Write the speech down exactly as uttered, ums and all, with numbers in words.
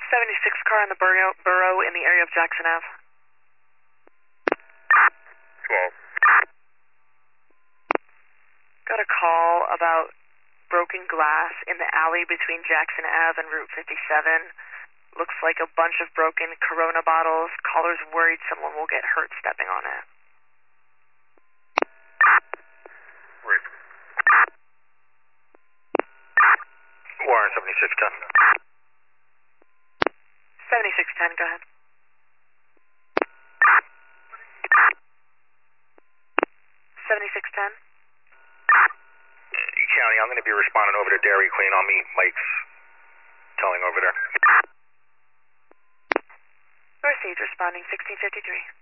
seventy-six car in the borough, borough in the area of Jackson Ave. twelve. Got a call about broken glass in the alley between Jackson Ave and Route fifty-seven. Looks like a bunch of broken Corona bottles. Caller's worried someone will get hurt stepping on it. Wait. Warren seventy-six ten. seventy-six ten, go ahead. seventy-six ten? County, I'm going to be responding over to Dairy Queen. I'll meet Mike's telling over there. Received, responding sixteen fifty-three.